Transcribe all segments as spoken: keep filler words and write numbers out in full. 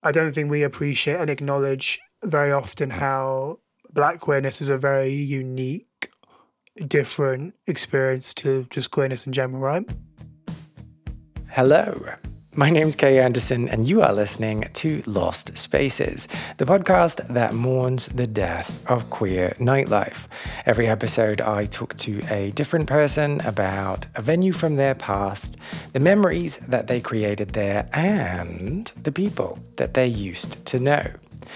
I don't think we appreciate and acknowledge very often how Black queerness is a very unique, different experience to just queerness in general, right? Hello. My name's Kay Anderson, and you are listening to Lost Spaces, the podcast that mourns the death of queer nightlife. Every episode, I talk to a different person about a venue from their past, the memories that they created there, and the people that they used to know.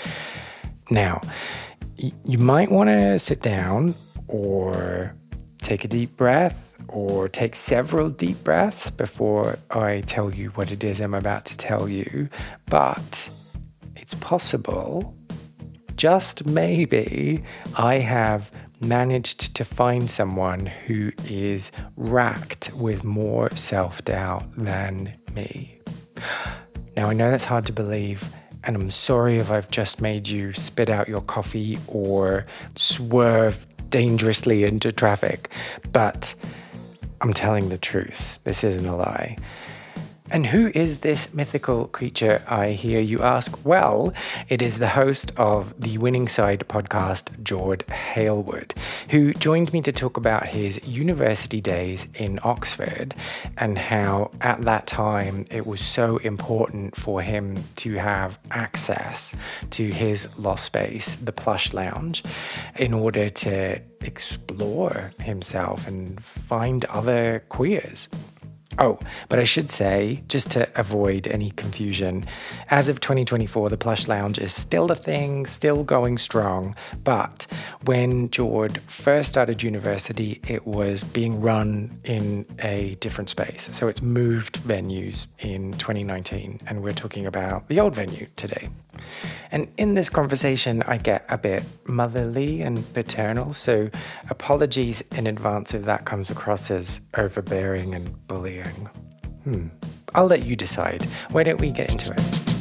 Now, y- you might want to sit down or take a deep breath, or take several deep breaths before I tell you what it is I'm about to tell you. But it's possible, just maybe, I have managed to find someone who is racked with more self-doubt than me. Now, I know that's hard to believe, and I'm sorry if I've just made you spit out your coffee or swerve dangerously into traffic, but I'm telling the truth. This isn't a lie. And who is this mythical creature, I hear you ask? Well, it is the host of the Winning Side podcast, Jord Halewood, who joined me to talk about his university days in Oxford and how at that time it was so important for him to have access to his lost space, the Plush Lounge, in order to explore himself and find other queers. Oh, but I should say, just to avoid any confusion, as of twenty twenty-four, the Plush Lounge is still a thing, still going strong. But when Jord first started university, it was being run in a different space. So it's moved venues in twenty nineteen, and we're talking about the old venue today. And in this conversation, I get a bit motherly and paternal, so apologies in advance if that comes across as overbearing and bullying. Hmm. I'll let you decide. Why don't we get into it?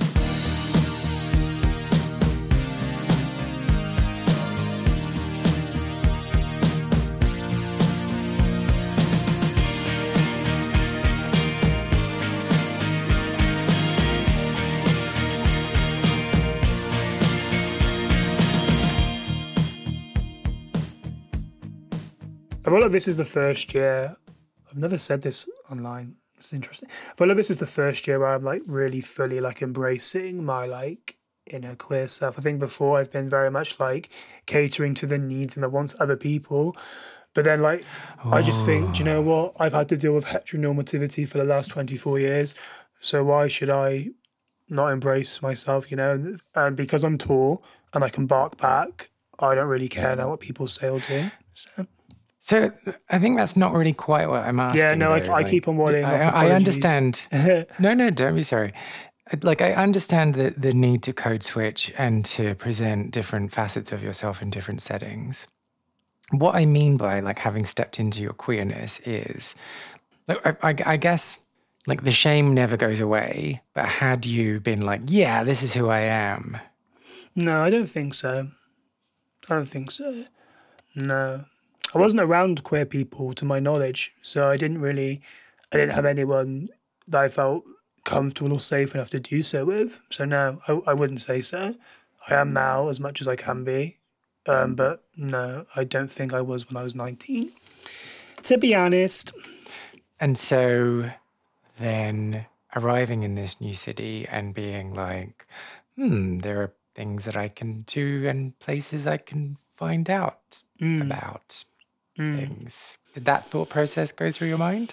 I feel like this is the first year, I've never said this online, it's interesting. I feel like this is the first year where I'm like really fully like embracing my like inner queer self. I think before I've been very much like catering to the needs and the wants of other people. But then like, oh. I just think, do you know what? I've had to deal with heteronormativity for the last twenty-four years. So why should I not embrace myself, you know? And because I'm tall and I can bark back, I don't really care now what people say or do. So... So I think that's not really quite what I'm asking. Yeah, no, I, though. I like, keep on wanting. I, I understand. no, no, don't be sorry. Like, I understand the, the need to code switch and to present different facets of yourself in different settings. What I mean by, like, having stepped into your queerness is, like, I, I, I guess, like, the shame never goes away. But had you been like, yeah, this is who I am? No, I don't think so. I don't think so. No. I wasn't around queer people to my knowledge, so I didn't really, I didn't have anyone that I felt comfortable or safe enough to do so with. So no, I, I wouldn't say so. I am now as much as I can be, um, but no, I don't think I was when I was nineteen, to be honest. And so then arriving in this new city and being like, hmm, there are things that I can do and places I can find out mm. about. Mm. Things. Did that thought process go through your mind?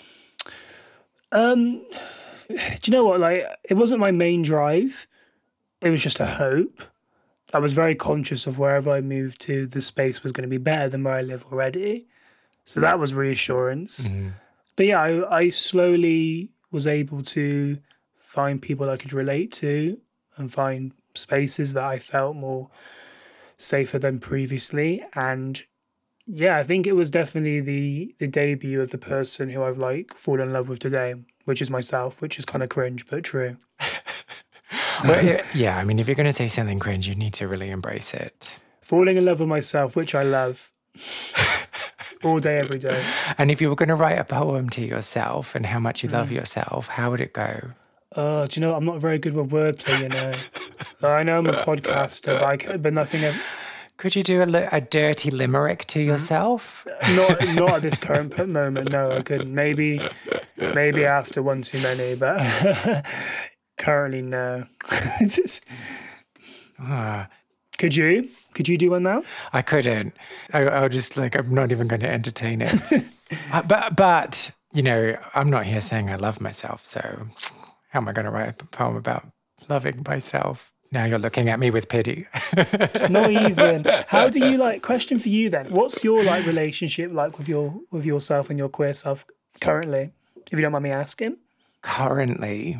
Um, do you know what? Like, it wasn't my main drive. It was just a hope. I was very conscious of wherever I moved to, the space was going to be better than where I live already. So that was reassurance. Mm-hmm. But yeah, I, I slowly was able to find people I could relate to and find spaces that I felt more safer than previously. And yeah, I think it was definitely the the debut of the person who I've like fallen in love with today, which is myself, which is kind of cringe, but true. Well, yeah, I mean, if you're going to say something cringe, you need to really embrace it. Falling in love with myself, which I love. All day, every day. And if you were going to write a poem to yourself and how much you mm. love yourself, how would it go? Oh, do you know, I'm not very good with wordplay, you know. I know I'm a podcaster, but, I, ca- but nothing. Of, Could you do a, li- a dirty limerick to yourself? not not at this current p- moment. No, I couldn't. Maybe maybe after one too many, but currently no. Just, Ah, could you? Could you do one now? I couldn't. I, I was just like, I'm not even going to entertain it. Uh, but, but, you know, I'm not here saying I love myself. So how am I going to write a poem about loving myself? Now you're looking at me with pity. Not even. How do you like? Question for you then. What's your like relationship like with your with yourself and your queer self currently? If you don't mind me asking. Currently,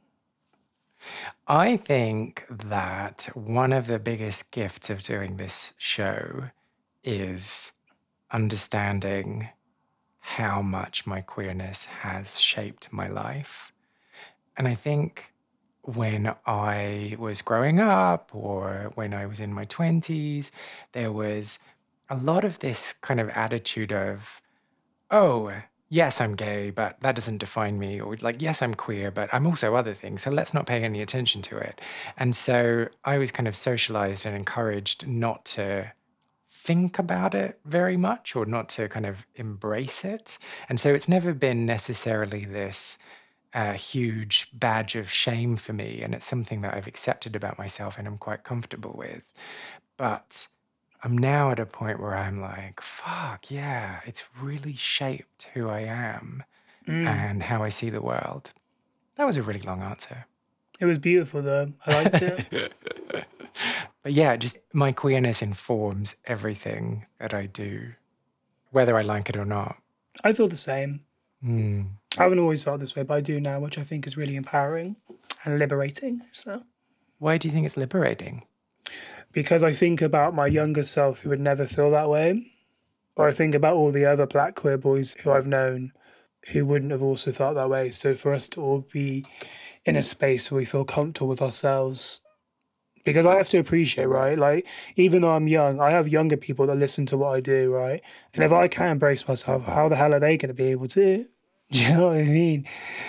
I think that one of the biggest gifts of doing this show is understanding how much my queerness has shaped my life. And I think when I was growing up or when I was in my twenties, there was a lot of this kind of attitude of, oh, yes, I'm gay, but that doesn't define me. Or like, yes, I'm queer, but I'm also other things. So let's not pay any attention to it. And so I was kind of socialized and encouraged not to think about it very much or not to kind of embrace it. And so it's never been necessarily this a huge badge of shame for me, and it's something that I've accepted about myself and I'm quite comfortable with. But I'm now at a point where I'm like, fuck, yeah, it's really shaped who I am Mm. and how I see the world. That was a really long answer. It was beautiful though. I liked it. But yeah, just my queerness informs everything that I do, whether I like it or not. I feel the same. Mm. I haven't always felt this way, but I do now, which I think is really empowering and liberating. So, Why do you think it's liberating? because I think about my younger self who would never feel that way, or I think about all the other black queer boys who I've known who wouldn't have also felt that way. So for us to all be in a space where we feel comfortable with ourselves, because I have to appreciate, right? Like, even though I'm young, I have younger people that listen to what I do, right? And if I can't embrace myself, how the hell are they going to be able to? Do you know what I mean?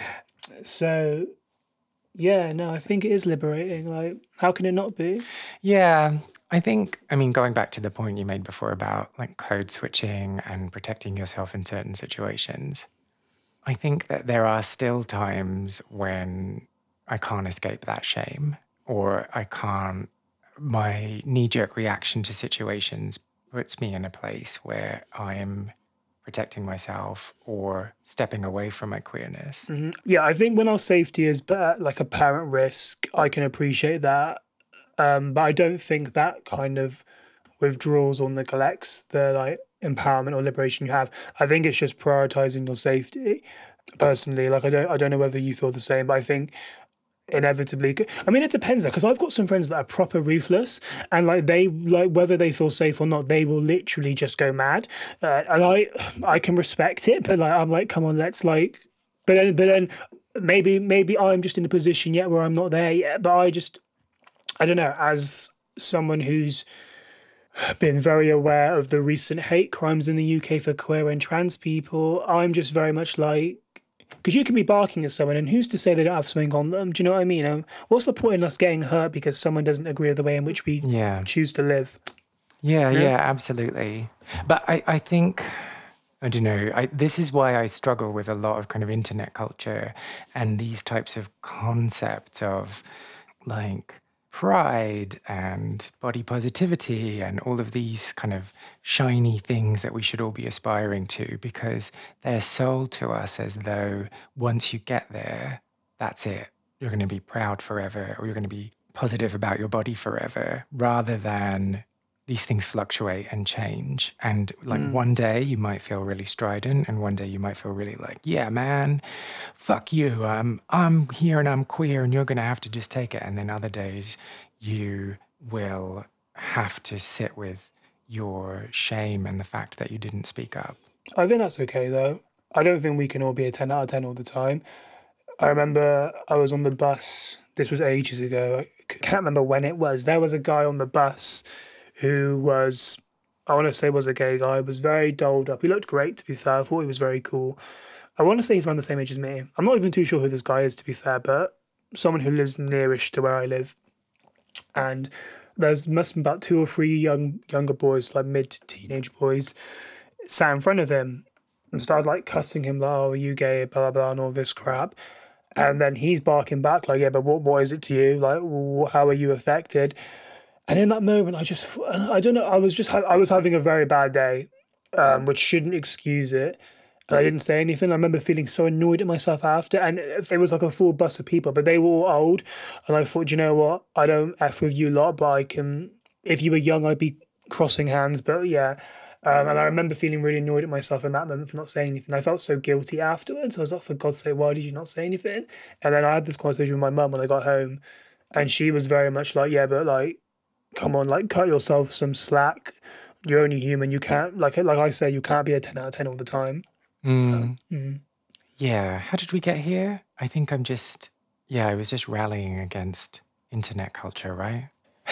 So, yeah, no, I think it is liberating. Like, how can it not be? Yeah, I think, I mean, going back to the point you made before about like code switching and protecting yourself in certain situations, I think that there are still times when I can't escape that shame or I can't, my knee jerk reaction to situations puts me in a place where I'm protecting myself or stepping away from my queerness. Mm-hmm. Yeah, I think when our safety is ba- like apparent risk, I can appreciate that. Um, but I don't think that kind of withdraws or neglects the like empowerment or liberation you have. I think it's just prioritizing your safety. Personally, like I don't, I don't know whether you feel the same, but I think inevitably, I mean, it depends though, because I've got some friends that are proper ruthless, and like they like whether they feel safe or not, they will literally just go mad, uh, and I, I can respect it, but like I'm like, come on, let's like, but then, but then maybe, maybe I'm just in a position yet where I'm not there yet, but I just, I don't know, as someone who's been very aware of the recent hate crimes in the U K for queer and trans people, I'm just very much like, because you can be barking at someone and who's to say they don't have something on them? Do you know what I mean? Um, what's the point in us getting hurt because someone doesn't agree with the way in which we Yeah. choose to live? Yeah, yeah, yeah, absolutely. But I, I think, I don't know, I, this is why I struggle with a lot of kind of internet culture and these types of concepts of like pride and body positivity and all of these kind of shiny things that we should all be aspiring to, because they're sold to us as though once you get there, that's it. You're going to be proud forever, or you're going to be positive about your body forever, rather than these things fluctuate and change. And like mm. one day you might feel really strident, and one day you might feel really like, yeah, man, fuck you. I'm, I'm here and I'm queer and you're going to have to just take it. And then other days you will have to sit with your shame and the fact that you didn't speak up. I think that's okay though. I don't think we can all be a ten out of ten all the time. I remember I was on the bus, this was ages ago, I can't remember when it was. There was a guy on the bus who was, I want to say was a gay guy, was very dolled up. He looked great, to be fair. I thought he was very cool. I want to say he's around the same age as me. I'm not even too sure who this guy is, to be fair, but someone who lives nearish to where I live. And there's must be about two or three young younger boys, like mid to teenage boys, sat in front of him and started like cussing him, like, "Oh, are you gay?" Blah blah blah, and all this crap. And then he's barking back like, "Yeah, but what what is it to you? Like, wh- how are you affected?" And in that moment, I just, I don't know, I was just, ha- I was having a very bad day, um, which shouldn't excuse it. And I didn't say anything. I remember feeling so annoyed at myself after. And it was like a full bus of people, but they were all old. And I thought, "Do you know what? I don't F with you lot, but I can, if you were young, I'd be crossing hands." But yeah. Um, and I remember feeling really annoyed at myself in that moment for not saying anything. I felt so guilty afterwards. I was like, "For God's sake, why did you not say anything?" And then I had this conversation with my mum when I got home. And she was very much like, "Yeah, but like, come on, like, cut yourself some slack. You're only human. You can't, like, like I say, you can't be a ten out of ten all the time." Mm. Um, mm. Yeah. How did we get here? I think I'm just, yeah, I was just rallying against internet culture, right?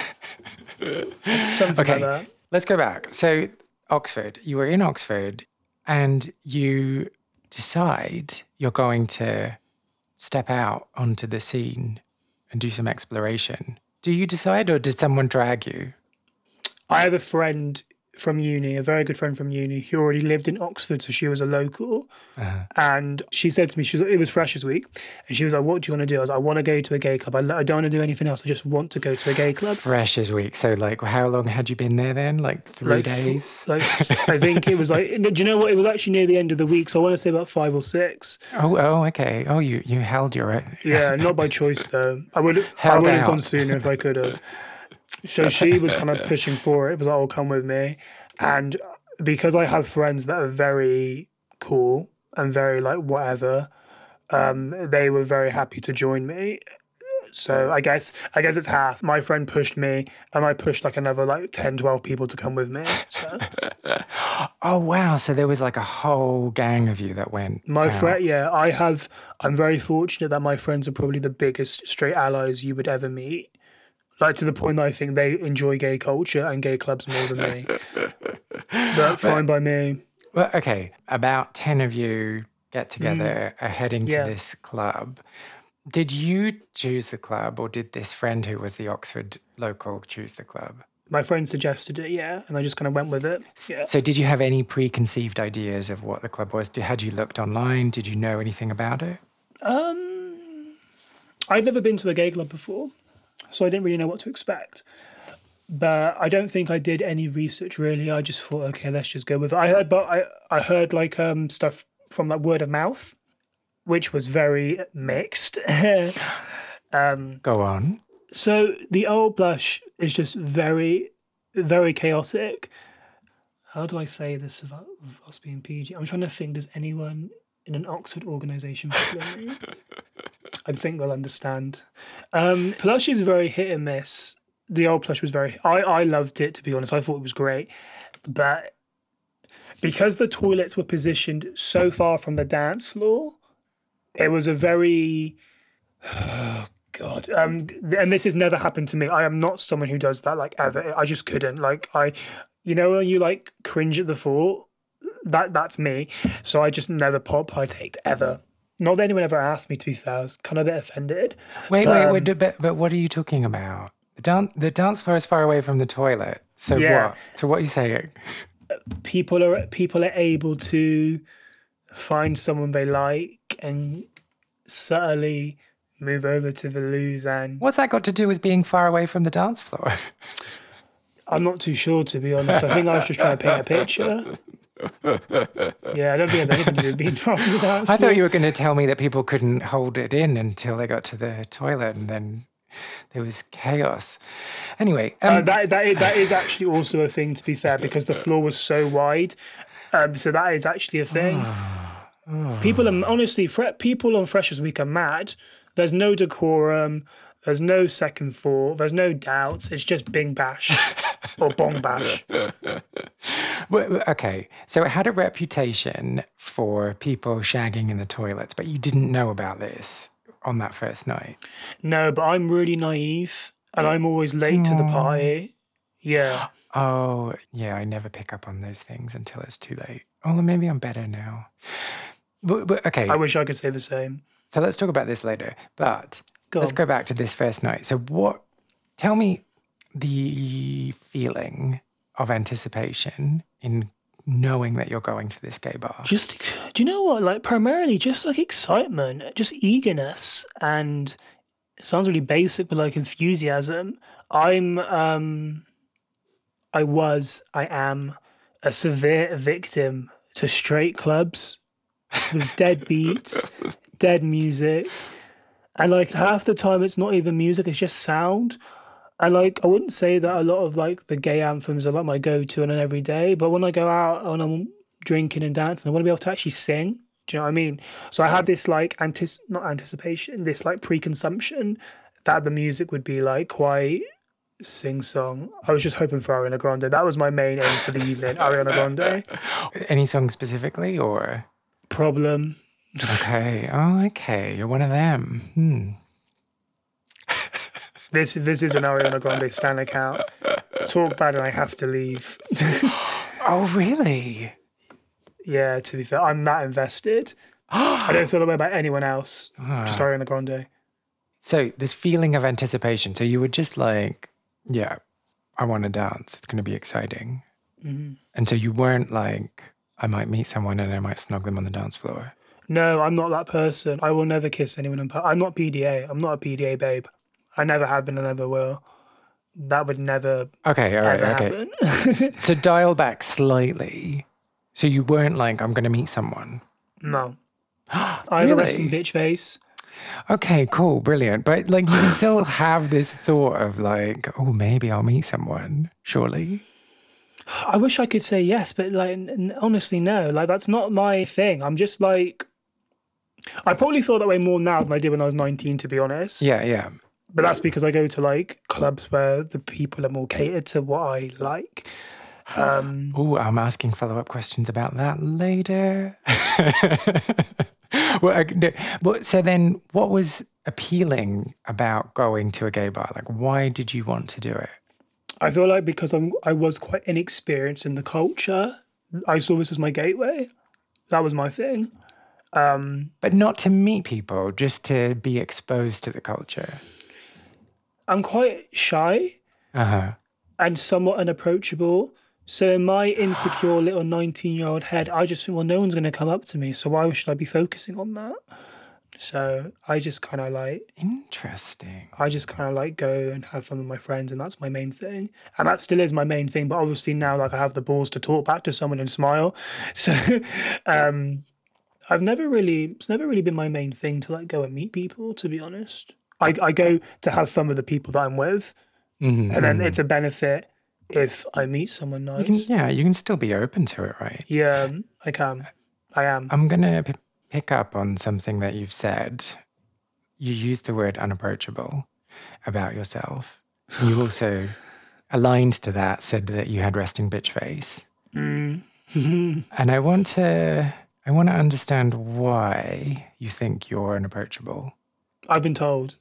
Something Okay, like that. let's go back. So, Oxford, you were in Oxford and you decide you're going to step out onto the scene and do some exploration. Do you decide or did someone drag you? I have a friend from uni, a very good friend from uni, who already lived in Oxford, so she was a local. Uh-huh. And she said to me, she was, it was Freshers Week, and she was like, "What do you want to do?" I was like, "I want to go to a gay club. I, I don't want to do anything else. I just want to go to a gay club." Freshers Week. So, like, how long had you been there then? Like three Like, days? Like, I think it was like, do you know what? It was actually near the end of the week, so I want to say about five or six. Oh, oh, okay. Oh, you you held your. Yeah, not by choice though. I would I Held would have out. gone sooner if I could have. So she was kind of pushing for it. It was like, "Oh, come with me." And because I have friends that are very cool and very like whatever, um, they were very happy to join me. So I guess I guess it's half. My friend pushed me, and I pushed like another like ten, twelve people to come with me. So Oh, wow. So there was like a whole gang of you that went. my out. friend, yeah, I have. I'm very fortunate that my friends are probably the biggest straight allies you would ever meet. Like, to the point that I think they enjoy gay culture and gay clubs more than me. But fine by me. Well, okay. About ten of you get together, are heading Yeah. to this club. Did you choose the club or did this friend who was the Oxford local choose the club? My friend suggested it, yeah, and I just kind of went with it. Yeah. So did you have any preconceived ideas of what the club was? Did- Had you looked online? Did you know anything about it? Um, I've never been to a gay club before, so I didn't really know what to expect. But I don't think I did any research really. I just thought, okay, let's just go with it. I heard, but I, I heard like um stuff from like word of mouth, which was very mixed. um, Go on. so the old blush is just very, very chaotic. How do I say this without us being P G? I'm trying to think. Does anyone in an Oxford organisation follow me? I think they'll understand. Um, Plush is very hit and miss. The old Plush was very. I, I loved it, to be honest. I thought it was great, but because the toilets were positioned so far from the dance floor, it was a very. Oh God. Um, and this has never happened to me. I am not someone who does that like ever. I just couldn't. Like I, you know, when you like cringe at the thought, that that's me. So I just never pot partaked ever. Not that anyone ever asked me, to be fair. I was kind of a bit offended. Wait, But, wait, um, wait. But, but what are you talking about? The, dan- the dance floor is far away from the toilet. So Yeah. what? So what are you saying? People are people are able to find someone they like and subtly move over to the loos, and What's that got to do with being far away from the dance floor? I'm not too sure, to be honest. I think I was just trying to paint a picture. Yeah, I don't think there's anything to do with being from the dance I floor. thought you were going to tell me that people couldn't hold it in until they got to the toilet and then there was chaos. Anyway, um, Uh, that, that, is, that is actually also a thing, to be fair, because the floor was so wide. Um, so that is actually a thing. People are, honestly, fre- people on Freshers Week are mad. There's no decorum. There's no second thought. There's no doubts. It's just bing bash or bong bash. well, okay, so it had a reputation for people shagging in the toilets, but you didn't know about this on that first night. No, but I'm really naive and I'm always late to the party. Yeah. Oh, yeah, I never pick up on those things until it's too late. Oh, maybe I'm better now. But, but okay, I wish I could say the same. so let's talk about this later. But Go let's on. go back to this first night. So what Tell me the feeling of anticipation in knowing that you're going to this gay bar. Just, do you know what? Like, primarily just like excitement, just eagerness, and it sounds really basic, but like enthusiasm. I'm, um, I was, I am a severe victim to straight clubs with dead beats, dead music. And like half the time it's not even music, it's just sound. And like, I wouldn't say that a lot of like the gay anthems are like my go-to on an everyday, but when I go out and I'm drinking and dancing, I want to be able to actually sing. Do you know what I mean? So I had this like, antis- not anticipation, this like pre-consumption that the music would be like quite sing-song. I was just hoping for Ariana Grande. That was my main aim for the evening, Ariana Grande. Any song specifically or? Problem. Okay. Oh, okay. You're one of them. Hmm. This this is an Ariana Grande stan account. Talk bad and I have to leave. Oh, really? Yeah, to be fair, I'm that invested. I don't feel the way about anyone else. Just Ariana Grande. So this feeling of anticipation. So you were just like, yeah, I want to dance. It's going to be exciting. Mm-hmm. And so you weren't like, I might meet someone and I might snog them on the dance floor. No, I'm not that person. I will never kiss anyone in public. I'm not P D A. I'm not a P D A babe. I never have been and never will. That would never Okay, all right, ever okay. happen. So dial back slightly. So you weren't like, I'm going to meet someone. No. I have Really? a resting bitch face. Okay, cool, brilliant. But like you can still have this thought of like, oh, maybe I'll meet someone, surely. I wish I could say yes, but like n- honestly, no. Like that's not my thing. I'm just like, I probably feel that way more now than I did when I was nineteen, to be honest. Yeah, yeah. But that's because I go to like clubs where the people are more catered to what I like. Um, Oh, I'm asking follow-up questions about that later. well, I, no, but so then what was appealing about going to a gay bar? Like, why did you want to do it? I feel like because I'm, I was quite inexperienced in the culture, I saw this as my gateway. That was my thing. Um, But not to meet people, just to be exposed to the culture. I'm quite shy Uh-huh. and somewhat unapproachable. So in my insecure little nineteen-year-old head, I just think, well, no one's going to come up to me, so why should I be focusing on that? So I just kind of like, Interesting. I just kind of like go and have fun with my friends, and that's my main thing. And that still is my main thing, but obviously now like I have the balls to talk back to someone and smile. So um, I've never really, it's never really been my main thing to like go and meet people, to be honest. I, I go to have fun with the people that I'm with, Mm-hmm, and then mm-hmm. it's a benefit if I meet someone nice. You can, yeah, you can still be open to it, right? Yeah, I can. I am. I'm going to p- pick up on something that you've said. You used the word unapproachable about yourself. You also, aligned to that, said that you had resting bitch face. Mm. And I want to, I want to understand why you think you're unapproachable. I've been told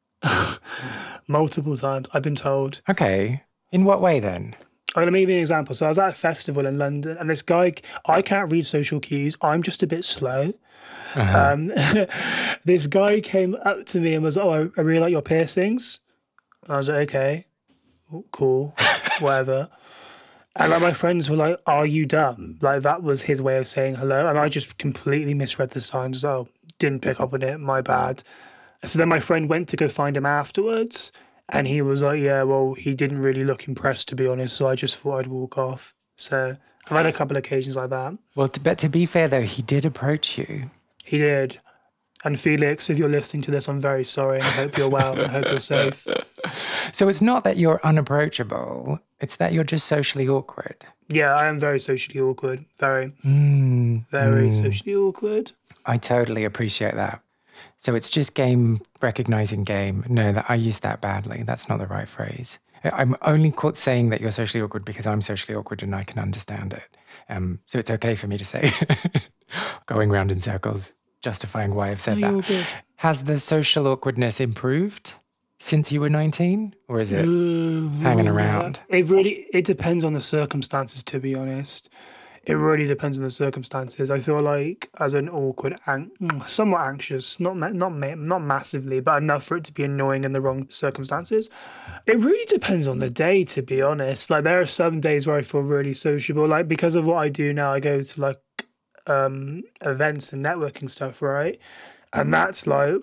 multiple times. I've been told. Okay. In what way then? I'm going to give you an example. So I was at a festival in London, and this guy, I can't read social cues. I'm just a bit slow. Uh-huh. Um, this guy came up to me and was, oh, I really like your piercings. I was like, okay, cool, whatever. And like my friends were like, are you dumb? Like that was his way of saying hello. And I just completely misread the signs. Oh, didn't pick up on it, my bad. So then my friend went to go find him afterwards. And he was like, yeah, well, he didn't really look impressed, to be honest. So I just thought I'd walk off. So I've had a couple of occasions like that. Well, to, but to be fair, though, he did approach you. He did. And Felix, if you're listening to this, I'm very sorry. I hope you're well. I hope you're safe. So it's not that you're unapproachable. It's that you're just socially awkward. Yeah, I am very socially awkward. Very, Mm, very mm. socially awkward. I totally appreciate that. So it's just game, recognizing game. No, that I used that badly. That's not the right phrase. I'm only caught saying that you're socially awkward because I'm socially awkward and I can understand it. Um, so it's okay for me to say, going round in circles, justifying why I've said No, you're that. good. Has the social awkwardness improved since you were nineteen? Or is it Uh, hanging well, around? It really, it depends on the circumstances, to be honest. It really depends on the circumstances. I feel like as an awkward, an- somewhat anxious, not ma- not ma- not massively, but enough for it to be annoying in the wrong circumstances. It really depends on the day, to be honest. Like there are some days where I feel really sociable. Like because of what I do now, I go to like um, events and networking stuff, right? And that's like,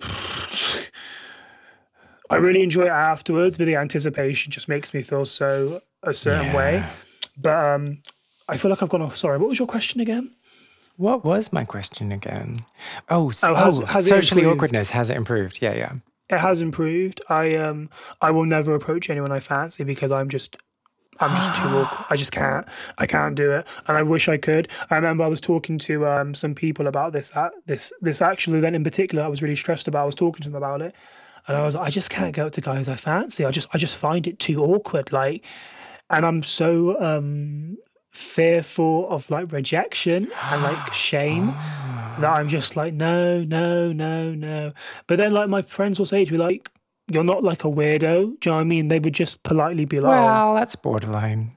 I really enjoy it afterwards, but the anticipation just makes me feel so a certain Yeah. way. But um, I feel like I've gone off. Sorry, what was your question again? What was my question again? Oh, s- Oh, has- oh, has it socially improved? awkwardness. Has it improved? Yeah, yeah. It has improved. I um I will never approach anyone I fancy because I'm just I'm just too awkward. I just can't. I can't do it, and I wish I could. I remember I was talking to um some people about this uh, this this actual event in particular. I was really stressed about. I was talking to them about it, and I was like, I just can't go up to guys I fancy. I just I just find it too awkward. Like, and I'm so um fearful of like rejection and like shame that I'm just like, no, no, no, no. But then like my friends will say to me like, you're not like a weirdo. Do you know what I mean? They would just politely be like, Well, that's borderline.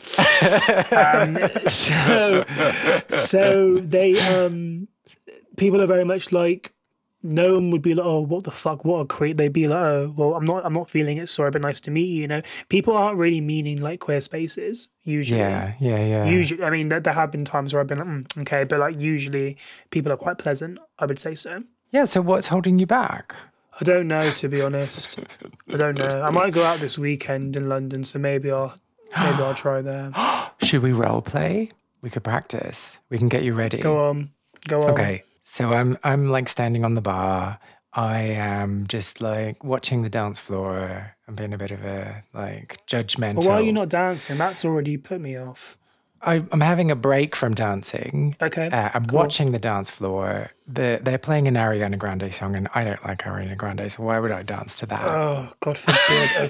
um, so, so they, um, people are very much like, no one would be like, oh, what the fuck, what a creep. They'd be like, oh, well, I'm not, I'm not feeling it. Sorry, but nice to meet you. You know, people aren't really meaning like queer spaces usually. Yeah, yeah, yeah. Usually, I mean, there, there have been times where I've been like, mm, okay, but like usually people are quite pleasant. I would say so. Yeah, so what's holding you back? I don't know, to be honest. I don't know. I might go out this weekend in London, so maybe I'll maybe I'll try there. Should we role play? We could practice. We can get you ready. Go on, go on. Okay. So I'm I'm like standing on the bar. I am just like watching the dance floor. I'm being a bit of a like judgmental. Well, why are you not dancing? That's already put me off. I, I'm having a break from dancing. Okay. Uh, I'm cool. watching the dance floor. The, they're playing an Ariana Grande song, and I don't like Ariana Grande, so why would I dance to that? Oh, God forbid.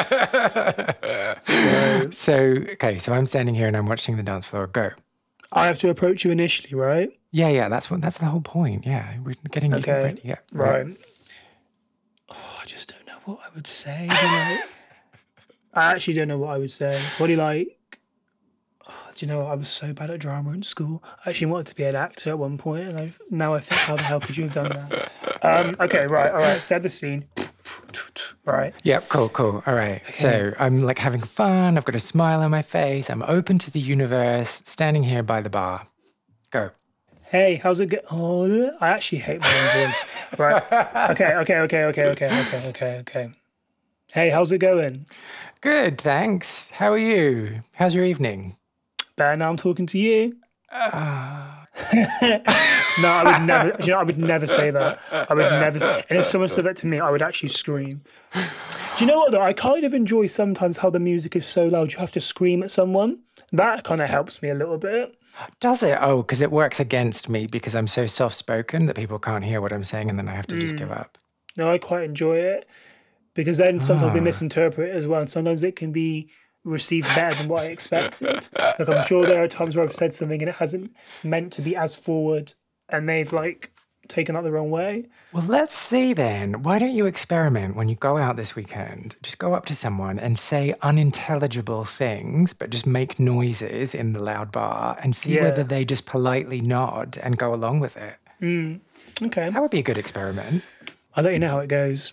Okay. Right. So, okay, so I'm standing here and I'm watching the dance floor. Go. I have to approach you initially, right? Yeah, yeah, that's what that's the whole point. Yeah, we're getting you Okay. ready. Yeah, Right. Oh, I just don't know what I would say. Like, I actually don't know what I would say. What do you like? Oh, do you know what? I was so bad at drama in school. I actually wanted to be an actor at one point, and I now I think, how the hell could you have done that? Um, okay, right, all right. Set the scene. Right. Yep, cool, cool. All right. So I'm like having fun. I've got a smile on my face. I'm open to the universe, standing here by the bar. Go. Hey, how's it go? Oh, I actually hate my own voice. Right. Okay, okay, okay, okay, okay, okay, okay, okay. Hey, how's it going? Good, thanks. How are you? How's your evening? Better now I'm talking to you. Uh, No, I would never. You know, I would never say that. I would never. And if someone said that to me, I would actually scream. Do you know what though? I kind of enjoy sometimes how the music is so loud you have to scream at someone. That kind of helps me a little bit. does it? Oh, because it works against me because I'm so soft-spoken that people can't hear what I'm saying and then I have to just give up. No, I quite enjoy it because then sometimes they misinterpret it as well, and sometimes it can be received better than what I expected. Like I'm sure there are times where I've said something and it hasn't meant to be as forward, and they've like taken that the wrong way. Well, let's see then. Why don't you experiment when you go out this weekend? Just go up to someone and say unintelligible things, but just make noises in the loud bar and see Yeah. whether they just politely nod and go along with it. Okay, That would be a good experiment. I'll let you know how it goes.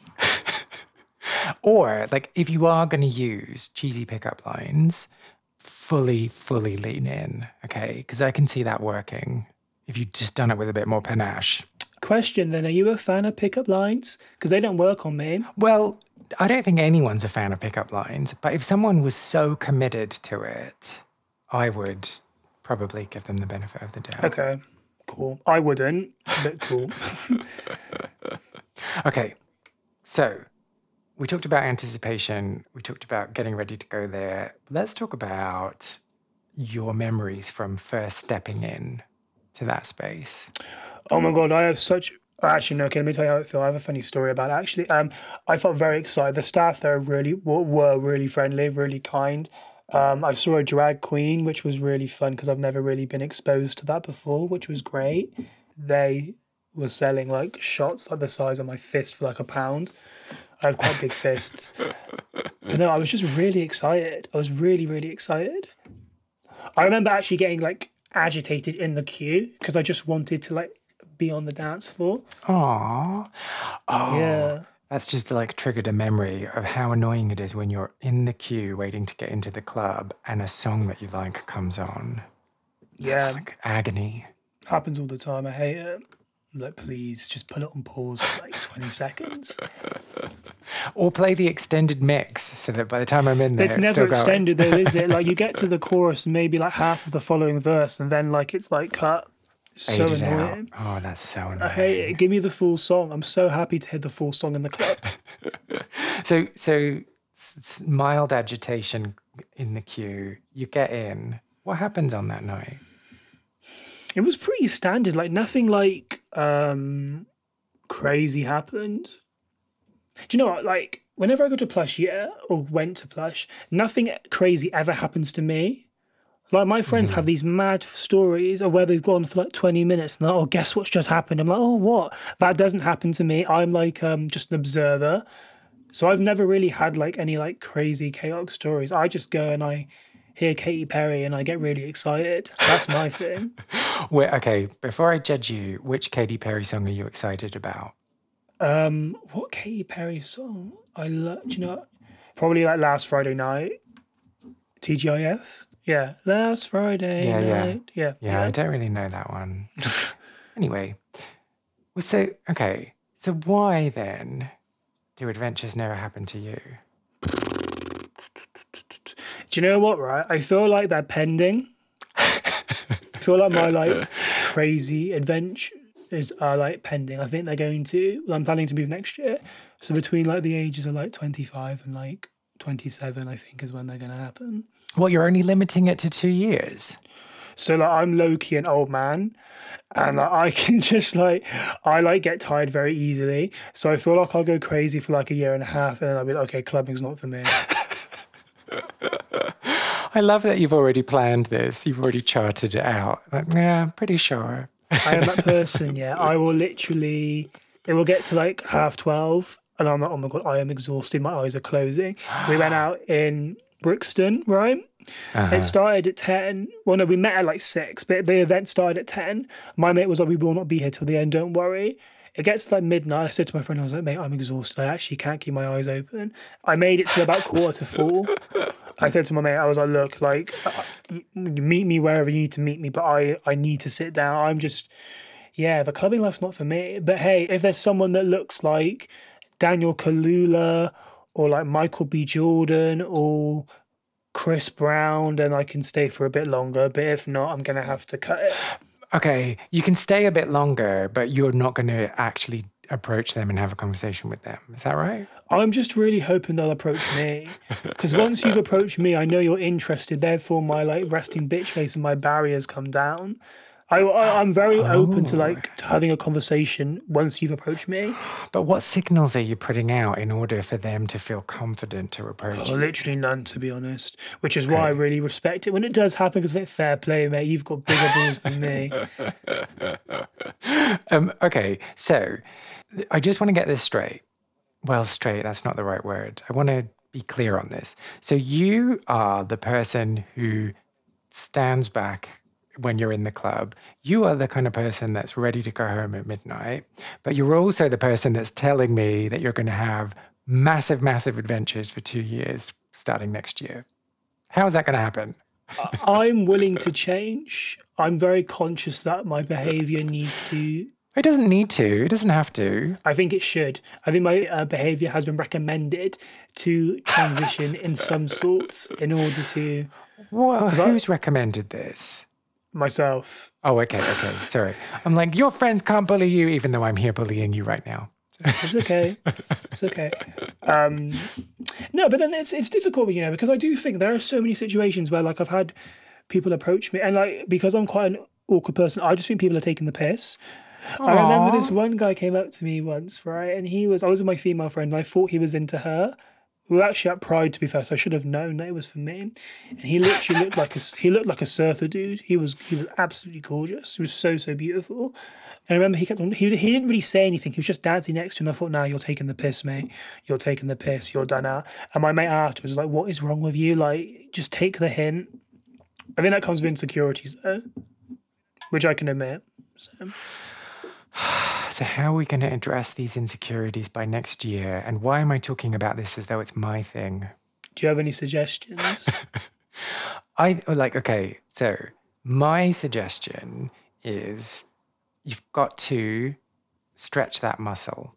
Or, like, if you are going to use cheesy pickup lines, fully, fully lean in, okay? Because I can see that working if you'd just done it with a bit more panache. Question then, are you a fan of pickup lines? Because they don't work on me. Well, I don't think anyone's a fan of pickup lines, but if someone was so committed to it, I would probably give them the benefit of the doubt. Okay, cool. I wouldn't, but cool. Okay, so we talked about anticipation. We talked about getting ready to go there. Let's talk about your memories from first stepping in to that space. Oh my God, I have such... Actually, no, okay, let me tell you how I feel. I have a funny story about it. Actually, um, I felt very excited. The staff there really were, were really friendly, really kind. Um, I saw a drag queen, which was really fun because I've never really been exposed to that before, which was great. They were selling like shots like the size of my fist for like a pound. I have quite big fists. But no, I was just really excited. I was really, really excited. I remember actually getting like agitated in the queue because I just wanted to like be on the dance floor. Aww. Oh, Yeah. that's just like triggered a memory of how annoying it is when you're in the queue waiting to get into the club and a song that you like comes on. Yeah. That's like agony. Happens all the time. I hate it. I'm like, please just put it on pause for like twenty seconds. Or play the extended mix so that by the time I'm in there, It's it's never still going. extended though, is it? Like you get to the chorus and maybe like half of the following verse and then like it's like cut. It's so Faded out. annoying. Oh, that's so annoying. I hate it. Give me the full song. I'm so happy to hear the full song in the club. So, so s- s- mild agitation in the queue. You get in. What happens on that night? It was pretty standard. Like nothing like um crazy happened. Do you know what? Like whenever I go to Plush, yeah, or went to Plush, nothing crazy ever happens to me. Like my friends Mm-hmm. have these mad stories of where they've gone for like twenty minutes and like, oh, guess what's just happened? I'm like, oh, what? That doesn't happen to me. I'm like um just an observer. So I've never really had like any like crazy chaotic stories. I just go and I hear Katy Perry and I get really excited. That's my thing. Wait, okay, before I judge you, which Katy Perry song are you excited about? Um, what Katy Perry song? I love. Do you know? Probably like Last Friday Night. T G I F. Yeah, Last Friday Yeah, yeah. Night. Yeah, Yeah, I don't really know that one. Anyway, well, so, okay, so why then do adventures never happen to you? Do you know what? Right, I feel like they're pending. I feel like my like crazy adventures are like pending. I think they're going to. Well, I'm planning to move next year, so between like the ages of like twenty-five and like twenty-seven, I think is when they're going to happen. Well, you're only limiting it to two years. So like I'm low-key an old man and like, I can just like I like get tired very easily. So I feel like I'll go crazy for like a year and a half and then I'll be like, okay, clubbing's not for me. I love that you've already planned this. You've already charted it out. Like, yeah, I'm pretty sure. I am that person, yeah. I will literally it will get to like half twelve and I'm like, oh my god, I am exhausted, my eyes are closing. We went out in Brixton, right? Uh-huh. It started at ten. Well, no, we met at like six, but the event started at ten. My mate was like, we will not be here till the end, don't worry. It gets to like midnight. I said to my friend, I was like, mate, I'm exhausted. I actually can't keep my eyes open. I made it to about quarter to four. I said to my mate, I was like, look, like, you meet me wherever you need to meet me, but I, I need to sit down. I'm just, yeah, the clubbing life's not for me. But hey, if there's someone that looks like Daniel Kaluuya or like Michael B. Jordan or Chris Brown, then I can stay for a bit longer. But if not, I'm going to have to cut it. Okay, you can stay a bit longer, but you're not going to actually approach them and have a conversation with them. Is that right? I'm just really hoping they'll approach me. Because once you've approached me, I know you're interested. Therefore, my like resting bitch face and my barriers come down. I, I, I'm very open to like to having a conversation once you've approached me. But what signals are you putting out in order for them to feel confident to approach Oh, you? literally none, to be honest. Which is why I really respect it when it does happen. Because it's fair play, mate. You've got bigger balls than me. Um, okay, so I just want to get this straight. Well, straight, that's not the right word. I want to be clear on this. So you are the person who stands back when you're in the club. You are the kind of person that's ready to go home at midnight, but you're also the person that's telling me that you're going to have massive, massive adventures for two years starting next year. How is that going to happen? I'm willing to change. I'm very conscious that my behavior needs to. It doesn't need to. It doesn't have to. I think it should. I think my uh, behavior has been recommended to transition in some sorts in order to Well, I- who's recommended this? myself. Oh, okay, okay. Sorry. I'm like, your friends can't bully you, even though I'm here bullying you right now. It's okay. It's okay. Um, no, but then it's it's difficult, you know, because I do think there are so many situations where like I've had people approach me and like because I'm quite an awkward person, I just think people are taking the piss. I remember this one guy came up to me once, right? And he was I was with my female friend and I thought he was into her. We were actually at Pride, to be fair, so I should have known that it was for me. And he literally looked like a he looked like a surfer dude. He was he was absolutely gorgeous. He was so so beautiful. And I remember he kept on he he didn't really say anything. He was just dancing next to him. I thought, "Nah, you're taking the piss, mate. You're taking the piss. You're done out." And my mate afterwards was like, "What is wrong with you? Like, just take the hint." I think that comes with insecurities, though. which I can admit. So. So how are we going to address these insecurities by next year? And why am I talking about this as though it's my thing? Do you have any suggestions? I like, okay, so my suggestion is you've got to stretch that muscle.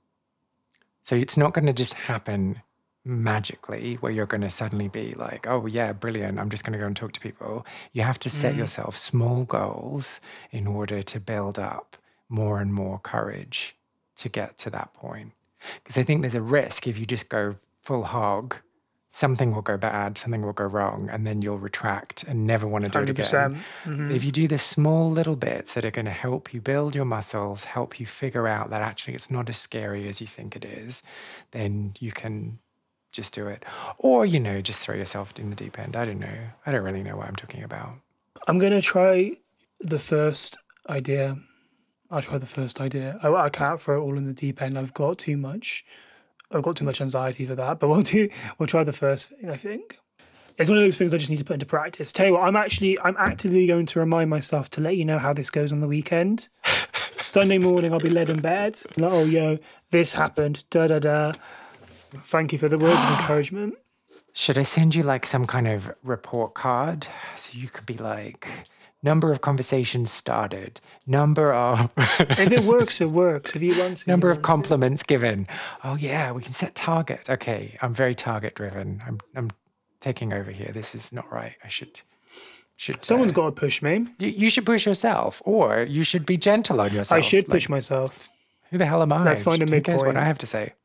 So it's not going to just happen magically where you're going to suddenly be like, oh yeah, brilliant, I'm just going to go and talk to people. You have to set mm. yourself small goals in order to build up more and more courage to get to that point. Because I think there's a risk if you just go full hog, something will go bad, something will go wrong, and then you'll retract and never want to do it again. Mm-hmm. If you do the small little bits that are going to help you build your muscles, help you figure out that actually it's not as scary as you think it is, then you can just do it. Or, you know, just throw yourself in the deep end. I don't know. I don't really know what I'm talking about. I'm going to try the first idea. I'll try the first idea. I, I can't throw it all in the deep end. I've got too much. I've got too much anxiety for that. But we'll do. We'll try the first thing. I think it's one of those things I just need to put into practice. Tell you what, I'm actually I'm actively going to remind myself to let you know how this goes on the weekend. Sunday morning, I'll be led in bed. Like, oh, yo, this happened. Da da da. Thank you for the words of encouragement. Should I send you like some kind of report card so you could be like, number of conversations started, number of... If it works, it works. If you want to. Number of to. compliments given. Oh yeah, we can set targets. Okay, I'm very target driven. I'm I'm taking over here. This is not right. I should... should Someone's uh, got to push me. You, you should push yourself, or you should be gentle on yourself. I should push like, myself. Who the hell am I? Let's find a midpoint. Who cares what I have to say?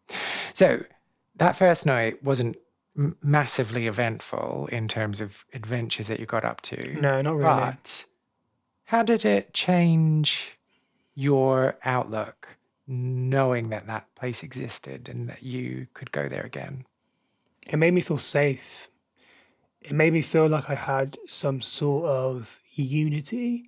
So that first night wasn't m- massively eventful in terms of adventures that you got up to. No, not really. But how did it change your outlook, knowing that that place existed and that you could go there again? It made me feel safe. It made me feel like I had some sort of unity,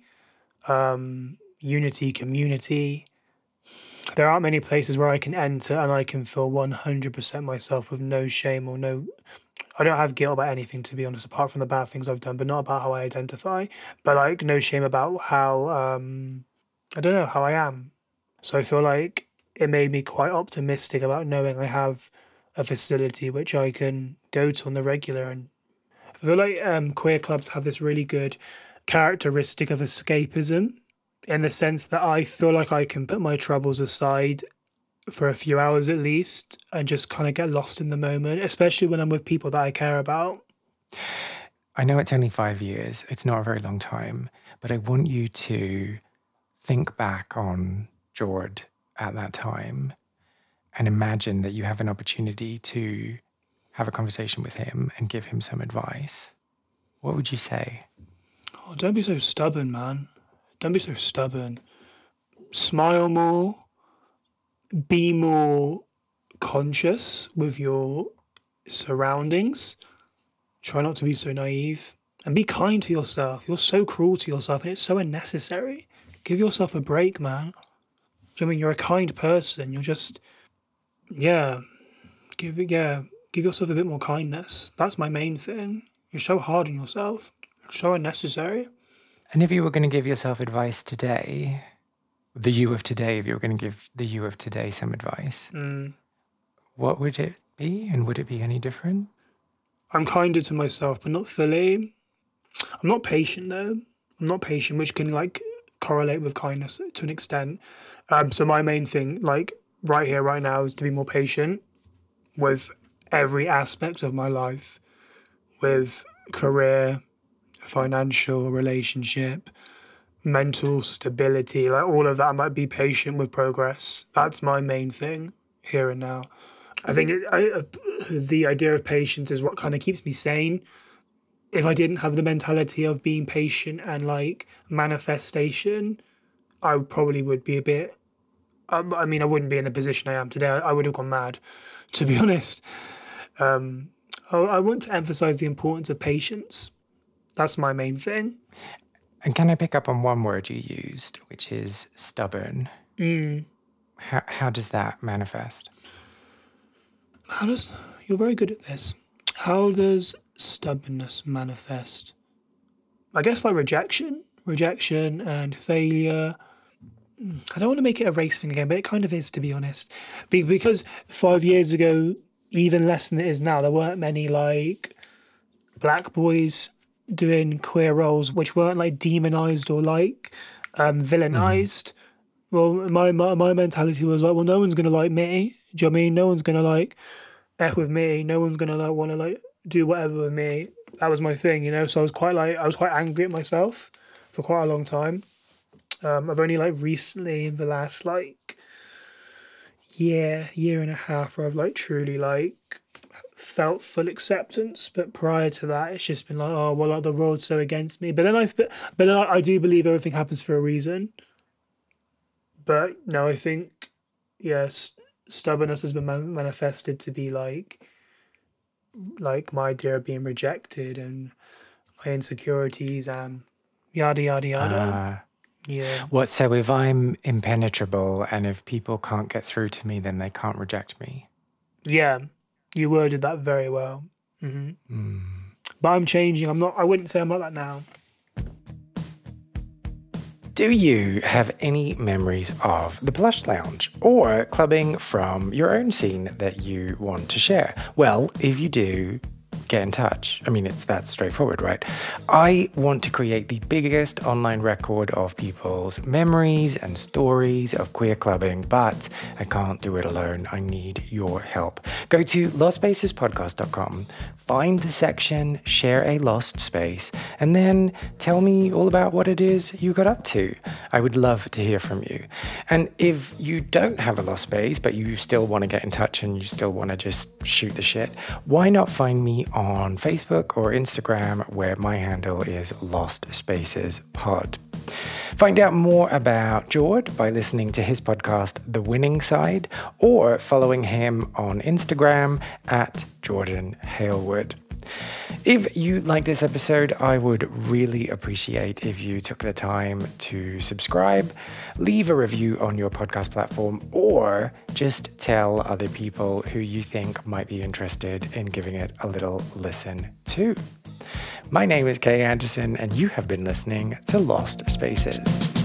um, unity, community. There aren't many places where I can enter and I can feel one hundred percent myself with no shame or no... I don't have guilt about anything, to be honest, apart from the bad things I've done, but not about how I identify. But like no shame about how, um, I don't know, how I am. So I feel like it made me quite optimistic about knowing I have a facility which I can go to on the regular. And I feel like um, queer clubs have this really good characteristic of escapism, in the sense that I feel like I can put my troubles aside for a few hours at least and just kind of get lost in the moment, especially when I'm with people that I care about. I know it's only five years. It's not a very long time, but I want you to think back on Jord at that time and imagine that you have an opportunity to have a conversation with him and give him some advice. What would you say? Oh, don't be so stubborn, man. Don't be so stubborn. Smile more. Be more conscious with your surroundings. Try not to be so naive. And be kind to yourself. You're so cruel to yourself and it's so unnecessary. Give yourself a break, man. Do you know what I mean? You're a kind person. You're just, yeah, give yeah, give yourself a bit more kindness. That's my main thing. You're so hard on yourself. It's so unnecessary. And if you were going to give yourself advice today, the you of today, if you were going to give the you of today some advice, mm. what would it be? And would it be any different? I'm kinder to myself, but not fully. I'm not patient, though. I'm not patient, which can, like, correlate with kindness to an extent. Um, so my main thing, like, right here, right now, is to be more patient with every aspect of my life, with career, financial, relationship, mental stability, like all of that. I might be patient with progress. That's my main thing here and now. I think it, I, uh, the idea of patience is what kind of keeps me sane. If I didn't have the mentality of being patient and like manifestation, I probably would be a bit, um, I mean, I wouldn't be in the position I am today. I, I would have gone mad, to be honest. Um, I, I want to emphasize the importance of patience. That's my main thing. And can I pick up on one word you used, which is stubborn? Mm. How, how does that manifest? How does... You're very good at this. How does stubbornness manifest? I guess like rejection. rejection and failure. I don't want to make it a race thing again, but it kind of is, to be honest. Be- Because five years ago, even less than it is now, there weren't many like black boys doing queer roles which weren't like demonized or like um, villainized. Mm-hmm. Well, my, my my mentality was like, well, no one's gonna like me. Do you know what I mean? No one's gonna like F with me. No one's gonna like want to like do whatever with me. That was my thing, you know. So I was quite like I was quite angry at myself for quite a long time. Um, I've only like recently in the last like year, year and a half where I've like truly like felt full acceptance. But prior to that, it's just been like, oh well, like the world's so against me. But then I, but, but then I, I do believe everything happens for a reason. But no, I think yes, stubbornness has been manifested to be like, like my idea of being rejected and my insecurities and yada yada yada. Uh, yeah. What? So if I'm impenetrable and if people can't get through to me, then they can't reject me. Yeah, you worded that very well. Mm-hmm. Mm. But I'm changing. I'm not. I wouldn't say I'm like that now. Do you have any memories of the Plush Lounge or clubbing from your own scene that you want to share? Well, if you do, get in touch. I mean, it's that straightforward, right? I want to create the biggest online record of people's memories and stories of queer clubbing, but I can't do it alone. I need your help. Go to lost spaces podcast dot com, find the section, share a lost space, and then tell me all about what it is you got up to. I would love to hear from you. And if you don't have a lost space, but you still want to get in touch and you still want to just shoot the shit, why not find me on Facebook or Instagram, where my handle is Lost Spaces Pod. Find out more about Jord by listening to his podcast, The Winning Side, or following him on Instagram at Jordan Halewood. If you like this episode, I would really appreciate if you took the time to subscribe, leave a review on your podcast platform, or just tell other people who you think might be interested in giving it a little listen too. My name is Kay Anderson, and you have been listening to Lost Spaces.